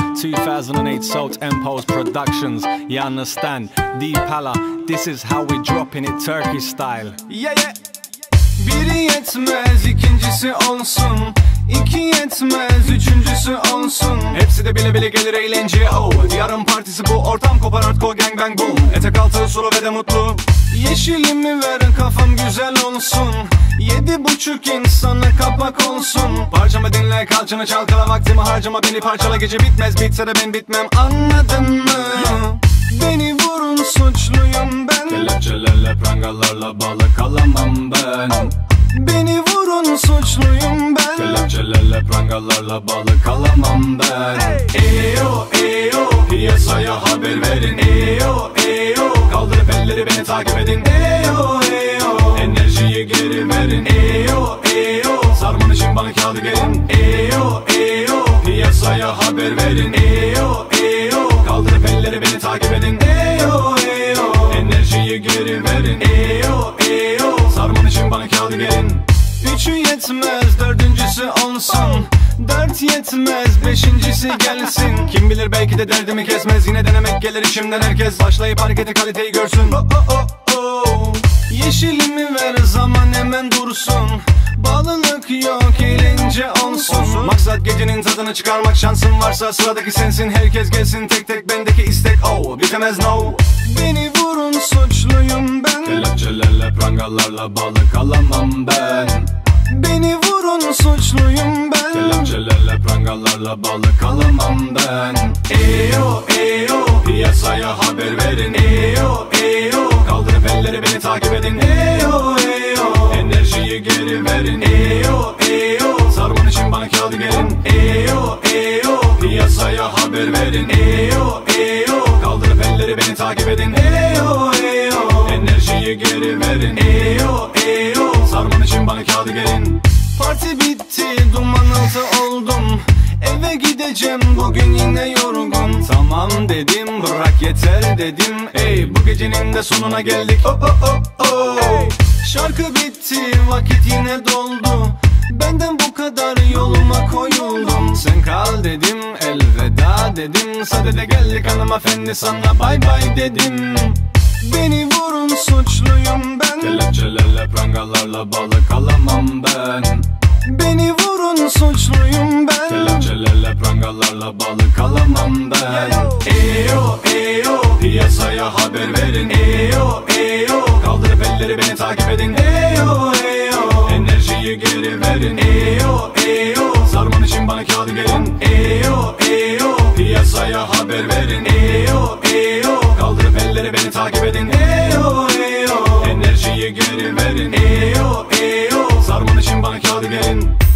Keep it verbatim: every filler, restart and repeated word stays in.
two thousand eight Salt Empos Productions. You understand? D-Pala, this is how we dropping it Turkish style. Yeah yeah. Biri yetmez, ikincisi olsun. İki yetmez, üçüncüsü olsun. Hepsi de bile bile gelir eğlence. Oh, yarın partisi bu, ortam kopar hardcore gang bang boom. Etek altı sulu ve de mutlu. Yeşilimi ver, kafam güzel olsun. Yedi buçuk insana kapak olsun. Parçamı dinle, kalçanı çalkala, vaktimi harcama, beni parçala. Gece bitmez, bitse de ben bitmem, anladın mı? Beni vurun, suçluyum ben. Kelepçelerle, prangalarla bağlı kalamam ben. Beni vurun, suçluyum ben. Kelepçelerle, prangalarla bağlı kalamam ben. Eyo eyo, piyasaya haber verin. Eyo eyo, kaldırıp elleri beni takip edin. Eyo eyo, enerjiyi geri verin. Eyo eyo, sarman için bana kağıdı gelin. Eyo eyo, piyasaya haber verin. Eyo eyo, kaldırıp elleri beni takip edin. Eyo eyo, enerjiyi geri verin. Eyo eyo, sarman için bana kağıdı gelin. Üçü yetmez, dördüncüsü olsun. Dört yetmez, beşincisi gelsin. Kim bilir belki de derdimi kesmez. Yine denemek gelir içimden herkes. Başlayıp hareketi kaliteyi görsün. Oh oh oh oh. Yeşilimi ver, zaman hemen dursun. Bağlılık yok, eğlence olsun. Maksat gecenin tadını çıkarmak, şansın varsa sıradaki sensin. Herkes gelsin tek tek, bendeki istek oh, bitemez no. Beni vurun, suçluyum ben. Kelepçelerle, prangalarla bağlı kalamam ben. Beni vurun, suçluyum ben. Kelepçelerle, prangalarla bağlı kalamam ben. Eyo eyo, piyasaya haber verin. Eyo eyo, kaldırıp elleri beni takip edin. Eyo eyo, enerjiyi geri verin. Eyo eyo, sarman için bana kağıdı gelin. Eyo eyo, piyasaya haber verin. Eyo eyo, kaldırıp elleri beni takip edin. Eyo eyo, enerjiyi geri verin. Eyo eyo, sarman için bana kağıdı gelin. Parti bitti, duman altı oldum. Eve gideceğim, bugün yine yorgun. Tamam dedim, bırak yeter dedim. Ey, bu gecenin de sonuna geldik. Oh oh oh oh. Hey. Şarkı bitti, vakit yine doldu. Benden bu kadar, yoluma koyuldum. Sen kal dedim, elveda dedim. Sadede geldik hanımefendi, sana bay bay dedim. Beni vurun, suçluyum ben. Kelepçelerle, prangalarla bağlı kalamam ben. Beni vurun, suçluyum ben. Kelepçelerle, prangalarla bağlı kalamam ben. Eyo eyo, piyasaya haber verin. Eyo eyo, kaldırıp elleri beni takip edin. Eyo eyo, enerjiyi geri verin. Eyo eyo, sarman için bana kağıdı gelin. Eyo eyo, piyasaya haber verin. Eyo eyo, kaldırıp elleri beni takip edin. Eyo eyo, enerjiyi geri verin. Eyo eyo, sarman için bana kağıdı gelin.